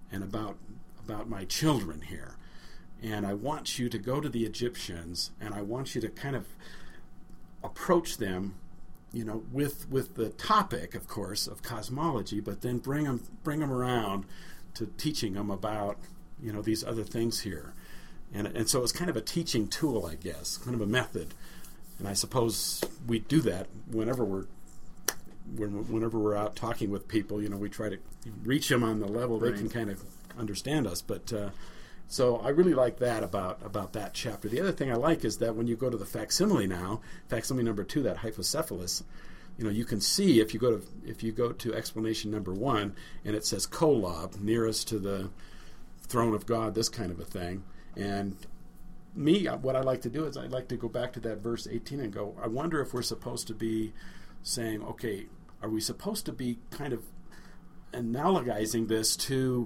and about about my children here. And I want you to go to the Egyptians, and I want you to kind of approach them, you know, with with the topic, of course, of cosmology, but then bring them bring them around to teaching them about, you know, these other things here. And and so it's kind of a teaching tool, I guess, kind of a method. And I suppose we do that whenever we're when, whenever we're out talking with people. You know, we try to reach them on the level right. They can kind of understand us. But uh, so I really like that about about that chapter. The other thing I like is that when you go to the facsimile now, facsimile number two, that hypocephalus, you know, you can see if you go to if you go to explanation number one, and it says Kolob, nearest to the throne of God, this kind of a thing. And me, what I like to do is I like to go back to that verse eighteen and go, I wonder if we're supposed to be saying, okay, are we supposed to be kind of analogizing this to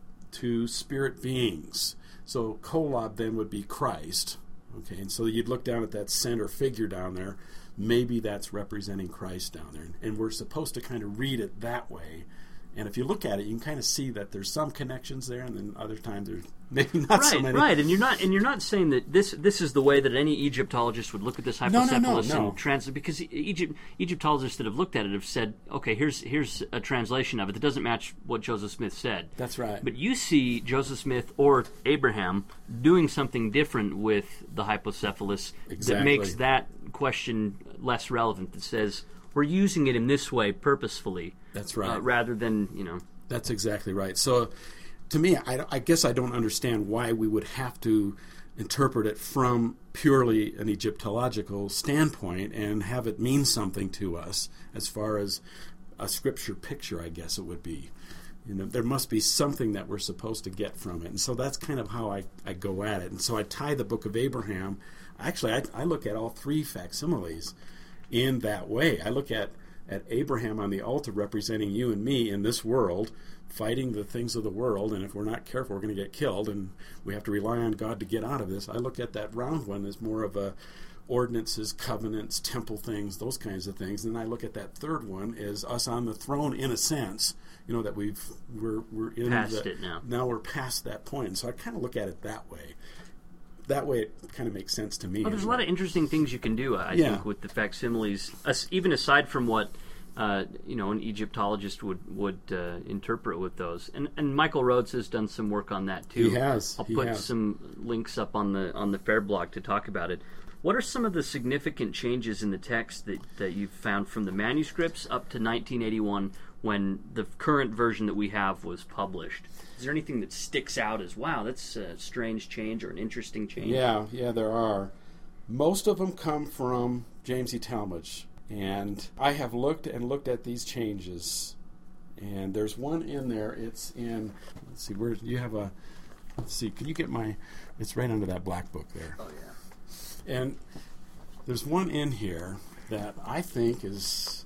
to spirit beings? So Kolob then would be Christ. Okay, and so you'd look down at that center figure down there. Maybe that's representing Christ down there. And we're supposed to kind of read it that way. And if you look at it, you can kind of see that there's some connections there, and then other times there's maybe not right, so many. Right, and you're not and you're not saying that this this is the way that any Egyptologist would look at this hypocephalus no, no, no, no. and translate, because Egypt, Egyptologists that have looked at it have said, okay, here's here's a translation of it that doesn't match what Joseph Smith said. That's right. But you see Joseph Smith or Abraham doing something different with the hypocephalus exactly. that makes that question less relevant, that says we're using it in this way purposefully. That's right. Uh, rather than, you know. That's exactly right. So, to me, I, I guess I don't understand why we would have to interpret it from purely an Egyptological standpoint and have it mean something to us as far as a scripture picture, I guess it would be. You know, there must be something that we're supposed to get from it. And so that's kind of how I, I go at it. And so I tie the book of Abraham. Actually, I, I look at all three facsimiles in that way. I look at at Abraham on the altar representing you and me in this world, fighting the things of the world, and if we're not careful, we're going to get killed, and we have to rely on God to get out of this. I look at that round one as more of a ordinances, covenants, temple things, those kinds of things. And then I look at that third one as us on the throne, in a sense, you know, that we've we're we're in past the, it now. Now we're past that point. And so I kind of look at it that way. That way it kind of makes sense to me. Well, there's a lot of interesting things you can do, I yeah. think, with the facsimiles, as, even aside from what uh, you know an Egyptologist would would uh, interpret with those. And and Michael Rhodes has done some work on that too. He has. I'll he put has. some links up on the on the Fair blog to talk about it. What are some of the significant changes in the text that, that you've found from the manuscripts up to nineteen eighty-one, when the current version that we have was published? Is there anything that sticks out as, wow, that's a strange change or an interesting change? Yeah, yeah, there are. Most of them come from James E. Talmage. And I have looked and looked at these changes. And there's one in there. It's in, let's see, where you have a, let's see, can you get my, it's right under that black book there. Oh, yeah. And there's one in here that I think is,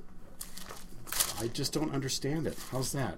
I just don't understand it. How's that?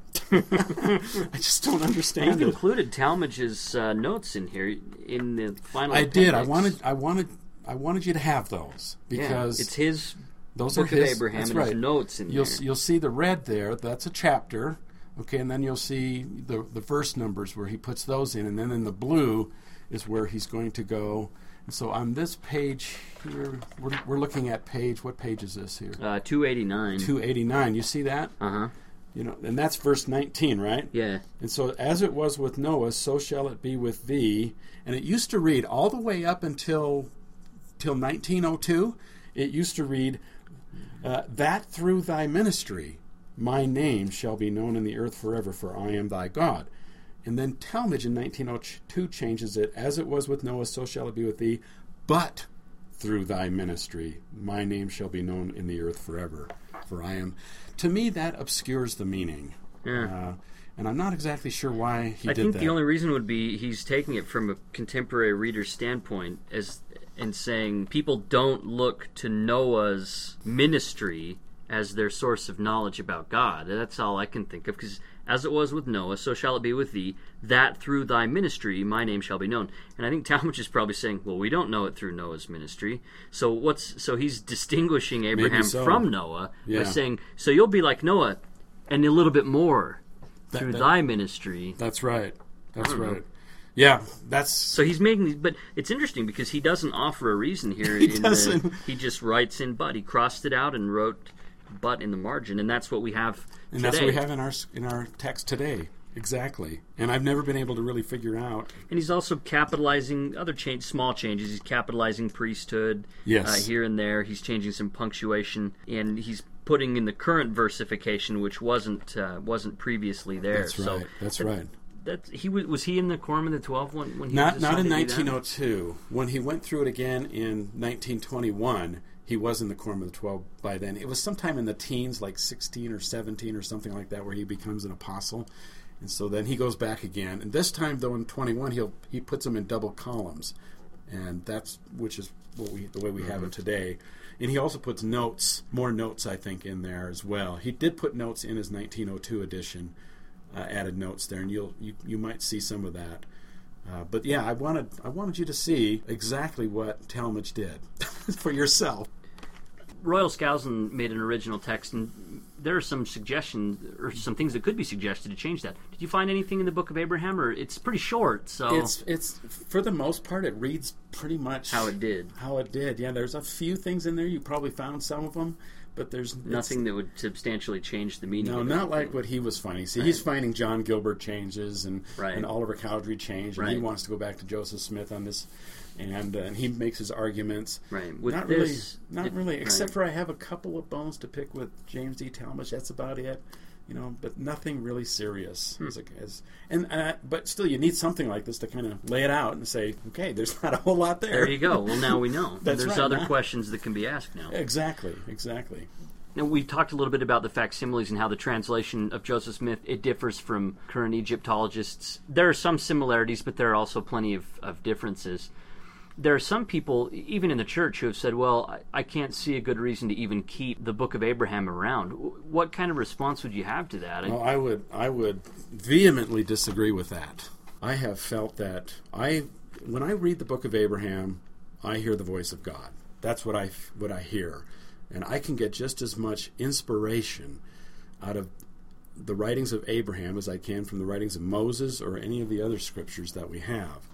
I just don't understand You've it. included Talmage's uh, notes in here in the final. I appendix. did. I wanted. I wanted. I wanted you to have those because yeah, it's his. Those book are his. of Abraham That's and right. his notes in you'll there. you'll see the red there. That's a chapter. Okay, and then you'll see the the verse numbers where he puts those in, and then in the blue is where he's going to go. And so on this page here, we're, we're looking at page. What page is this here? Uh, two eighty-nine. two eighty-nine. You see that? Uh huh. You know, and that's verse nineteen, right? Yeah. And so, as it was with Noah, so shall it be with thee. And it used to read all the way up until till nineteen oh two. It used to read uh, that through thy ministry, my name shall be known in the earth forever, for I am thy God. And then Talmage in nineteen oh two changes it, as it was with Noah, so shall it be with thee, but through thy ministry, my name shall be known in the earth forever, for I am. To me, that obscures the meaning. Yeah. Uh, and I'm not exactly sure why he I did think that. the only reason would be he's taking it from a contemporary reader's standpoint as and saying people don't look to Noah's ministry as their source of knowledge about God. That's all I can think of, because as it was with Noah, so shall it be with thee, that through thy ministry my name shall be known. And I think Talmage is probably saying, well, we don't know it through Noah's ministry. So what's so he's distinguishing Abraham so. from Noah Yeah. by saying, so you'll be like Noah and a little bit more. That- through that- thy ministry. That's right. That's I don't know. right. Yeah, that's So he's making these, but it's interesting because he doesn't offer a reason here. He in doesn't. The, he just writes in but. He crossed it out and wrote but in the margin, and that's what we have and today. that's what we have in our in our text today. Exactly. And I've never been able to really figure out. And he's also capitalizing other change, small changes. He's capitalizing priesthood Yes. uh, here and there. He's changing some punctuation, and he's putting in the current versification, which wasn't uh, wasn't previously there. That's so right. That's that, right. That he was, was he in the Quorum of the Twelve when, when he Not not in decided to do that? nineteen oh two. When he went through it again in nineteen twenty-one, he was in the Quorum of the Twelve by then. It was sometime in the teens, like sixteen or seventeen or something like that, where he becomes an apostle. And so then he goes back again. And this time, though, in twenty-one, he'll he puts them in double columns, and that's which is what we the way we mm-hmm. have it today. And he also puts notes, more notes, I think, in there as well. He did put notes in his nineteen oh two edition, uh, added notes there, and you'll you, you might see some of that. Uh, but yeah, I wanted I wanted you to see exactly what Talmage did for yourself. Royal Skousen made an original text, and there are some suggestions or some things that could be suggested to change that. Did you find anything in the Book of Abraham? Or it's pretty short, so it's it's for the most part it reads pretty much how it did. How it did. Yeah, there's a few things in there. You probably found some of them, but there's nothing that would substantially change the meaning. No, of not like what he was finding. See, right. He's finding John Gilbert changes and right. and Oliver Cowdery change, and right. he wants to go back to Joseph Smith on this. And, uh, and he makes his arguments. Right. With not this, really, not it, really. Except right. for I have a couple of bones to pick with James D. Talmage. That's about it. You know, but nothing really serious. Hmm. As a, as, and uh, but still, you need something like this to kind of lay it out and say, okay, there's not a whole lot there. There you go. Well, now we know. That's There's right, other now. questions that can be asked now. Exactly. Exactly. Now, we've talked a little bit about the facsimiles and how the translation of Joseph Smith, it differs from current Egyptologists. There are some similarities, but there are also plenty of, of differences. There are some people, even in the church, who have said, well, I, I can't see a good reason to even keep the Book of Abraham around. What kind of response would you have to that? Well, I would, I would vehemently disagree with that. I have felt that I, when I read the Book of Abraham, I hear the voice of God. That's what I, what I hear. And I can get just as much inspiration out of the writings of Abraham as I can from the writings of Moses or any of the other scriptures that we have.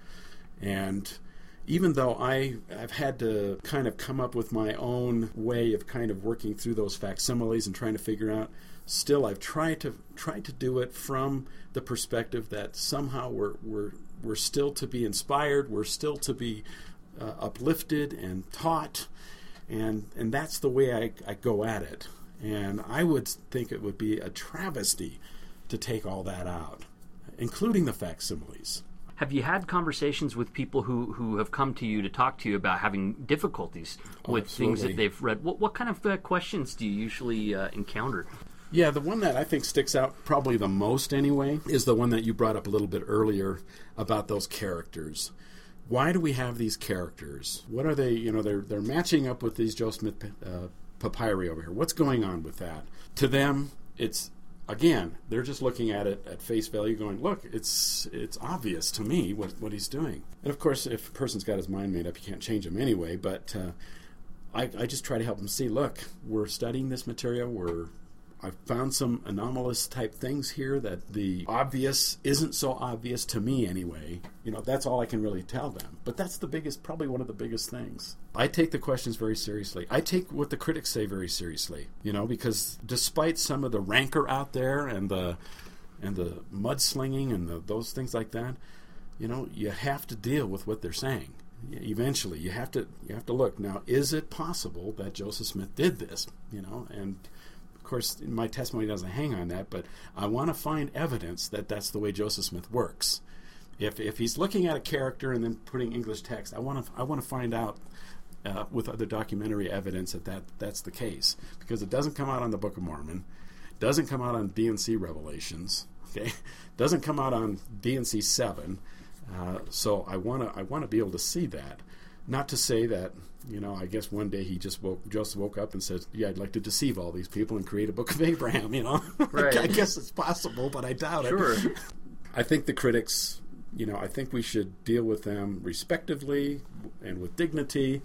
And even though I, I've had to kind of come up with my own way of kind of working through those facsimiles and trying to figure out, still I've tried to tried to do it from the perspective that somehow we're we're we're still to be inspired, we're still to be uh, uplifted and taught, and and that's the way I, I go at it. And I would think it would be a travesty to take all that out, including the facsimiles. Have you had conversations with people who, who have come to you to talk to you about having difficulties oh, with absolutely. things that they've read? What, what kind of uh, questions do you usually uh, encounter? Yeah, the one that I think sticks out probably the most anyway is the one that you brought up a little bit earlier about those characters. Why do we have these characters? What are they, you know, they're, they're matching up with these Joseph Smith uh, papyri over here. What's going on with that? To them, it's Again, they're just looking at it at face value going, look, it's it's obvious to me what, what he's doing. And of course, if a person's got his mind made up, you can't change him anyway, but uh, I, I just try to help them see, look, we're studying this material, we're I've found some anomalous type things here that the obvious isn't so obvious to me anyway. You know, that's all I can really tell them. But that's the biggest, probably one of the biggest things. I take the questions very seriously. I take what the critics say very seriously, you know, because despite some of the rancor out there and the and the mudslinging and the, those things like that, you know, you have to deal with what they're saying. Eventually, you have to you have to look. Now, is it possible that Joseph Smith did this? You know, and of course, my testimony doesn't hang on that, but I want to find evidence that that's the way Joseph Smith works. If if he's looking at a character and then putting English text, I want to I want to find out uh, with other documentary evidence that, that that's the case, because it doesn't come out on the Book of Mormon, doesn't come out on D and C Revelations, okay, doesn't come out on D and C seven. Uh, so I want to I want to be able to see that. Not to say that, you know, I guess one day he just woke, Joseph woke up and said, yeah, I'd like to deceive all these people and create a Book of Abraham, you know. Right. I guess it's possible, but I doubt sure. it. Sure. I think the critics, you know, I think we should deal with them respectively and with dignity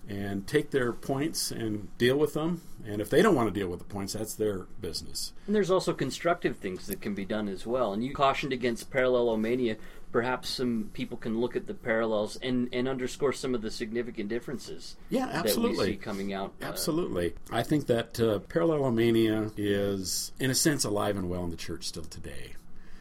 and take their points and deal with them. And if they don't want to deal with the points, that's their business. And there's also constructive things that can be done as well. And you cautioned against parallelomania. Perhaps some people can look at the parallels and, and underscore some of the significant differences yeah, absolutely. that we see coming out. Uh, absolutely. I think that uh, parallelomania is, in a sense, alive and well in the church still today.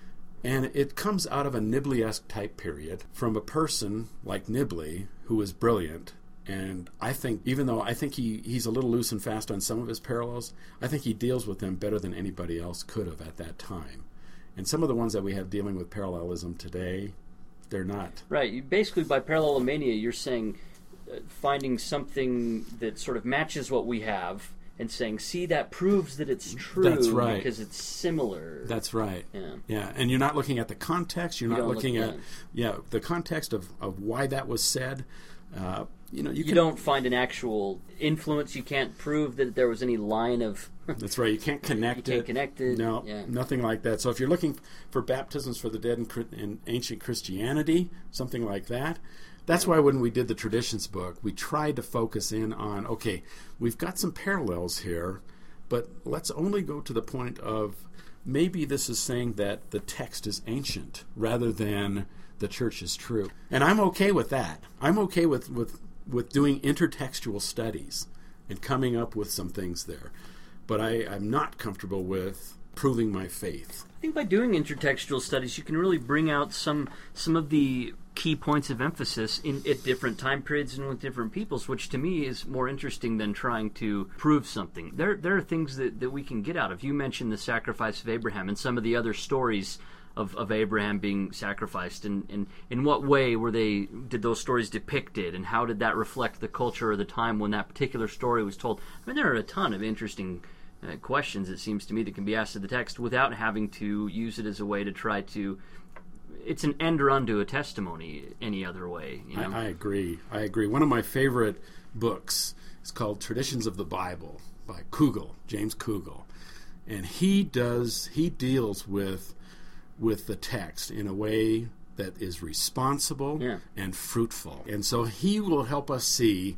And it comes out of a Nibley-esque type period from a person like Nibley, who was brilliant. And I think, even though I think he, he's a little loose and fast on some of his parallels, I think he deals with them better than anybody else could have at that time. And some of the ones that we have dealing with parallelism today, they're not. Right. Basically, by parallelomania, you're saying uh, finding something that sort of matches what we have and saying, see, that proves that it's true. That's right. Because it's similar. That's right. Yeah. Yeah. And you're not looking at the context. You're you not looking look at, yeah, the context of, of why that was said. Uh, you know, you, you can, don't find an actual influence. You can't prove that there was any line of. That's right. You can't connect you it. Can't connect it. No, yeah. nothing like that. So if you're looking for baptisms for the dead in, in ancient Christianity, something like that, that's why when we did the traditions book, we tried to focus in on, okay, we've got some parallels here, but let's only go to the point of maybe this is saying that the text is ancient rather than the church is true. And I'm okay with that. I'm okay with, with, with doing intertextual studies and coming up with some things there. But I, I'm not comfortable with proving my faith. I think by doing intertextual studies, you can really bring out some some of the key points of emphasis in at different time periods and with different peoples, which to me is more interesting than trying to prove something. There, there are things that, that we can get out of. You mentioned the sacrifice of Abraham and some of the other stories Of, of Abraham being sacrificed, and, and in what way were they did those stories depicted, and how did that reflect the culture or the time when that particular story was told? I mean, there are a ton of interesting uh, questions, it seems to me, that can be asked of the text without having to use it as a way to try to. It's an end run to a testimony any other way. You know? I, I agree. I agree. One of my favorite books is called Traditions of the Bible by Kugel, James Kugel, and he does he deals with. with the text in a way that is responsible yeah. and fruitful. And so he will help us see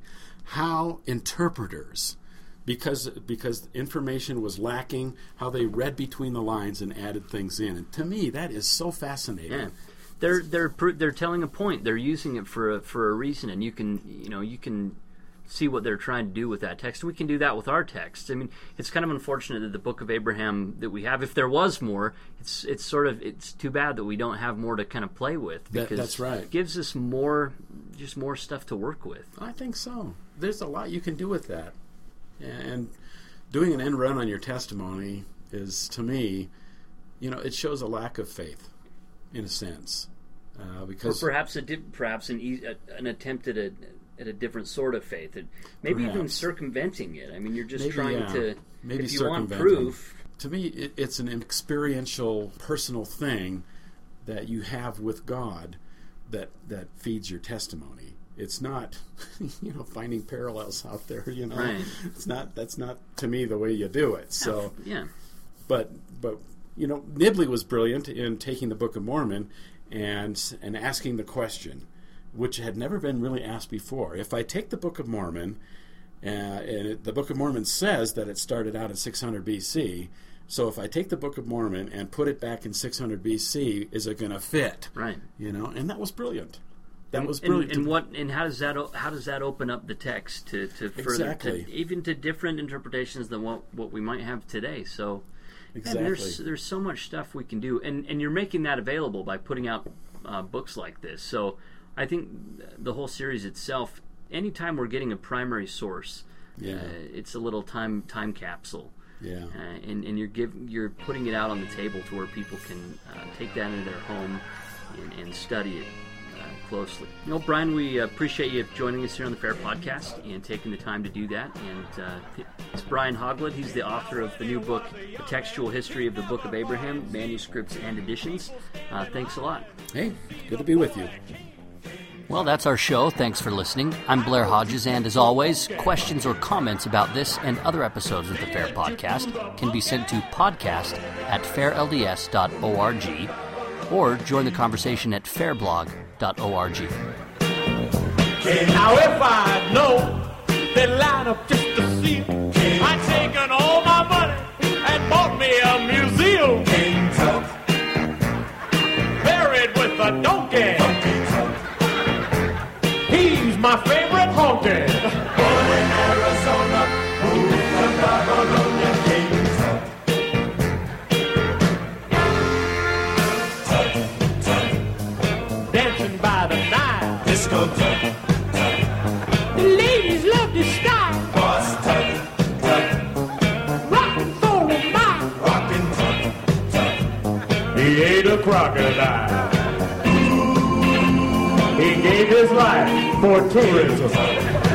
how interpreters, because because information was lacking, how they read between the lines and added things in. And to me, that is so fascinating. Yeah. They're they're they're telling a point. They're using it for a, for a reason, and you can you know you can see what they're trying to do with that text. We can do that with our text. I mean, it's kind of unfortunate that the Book of Abraham that we have, if there was more, it's it's sort of it's too bad that we don't have more to kind of play with, because that, that's right. It gives us more just more stuff to work with. I think so. There's a lot you can do with that, and doing an end run on your testimony is, to me, you know, it shows a lack of faith, in a sense, uh, because or perhaps a di- perhaps an e- an attempt at a at a different sort of faith, and maybe Perhaps. even circumventing it. I mean, you're just maybe, trying yeah. to. Maybe if you want circumventing. proof. To me, it, it's an experiential, personal thing that you have with God that that feeds your testimony. It's not, you know, finding parallels out there. You know, right. It's not. That's not, to me, the way you do it. So, yeah. But but you know, Nibley was brilliant in taking the Book of Mormon and and asking the question, which had never been really asked before. If I take the Book of Mormon, uh, and it, the Book of Mormon says that it started out in six hundred B C, so if I take the Book of Mormon and put it back in six hundred B C, is it going to fit? Right. You know, and that was brilliant. That and, was brilliant. And, and what and how does that how does that open up the text to, to further exactly. to, even to different interpretations than what, what we might have today? So exactly. man, there's there's so much stuff we can do, and and you're making that available by putting out uh, books like this. So I think the whole series itself, anytime we're getting a primary source, yeah. uh, it's a little time time capsule. Yeah. Uh, and and you're give, you're putting it out on the table to where people can uh, take that into their home and, and study it uh, closely. You know, Brian, we appreciate you joining us here on the Fair Podcast and taking the time to do that. And uh, it's Brian Hoglet. He's the author of the new book, The Textual History of the Book of Abraham, Manuscripts and Editions. Uh, thanks a lot. Hey, good to be with you. Well, that's our show. Thanks for listening. I'm Blair Hodges, and as always, questions or comments about this and other episodes of the Fair Podcast can be sent to podcast at fair l d s dot org or join the conversation at fairblog dot org. Now if I know They line up just to see him. I taken all my money and bought me a museum. King Tut. Buried with a donkey. He's my favorite honky. Born in Arizona, moved from Babylonia. King Tut. Tut, Tut. Dancing by the Nile. Disco Tut. The ladies love this style. Boss Tut, Tut. Rockin' for a mile. Rockin' Tut, Tut. He ate a crocodile. He gave his life for tourism.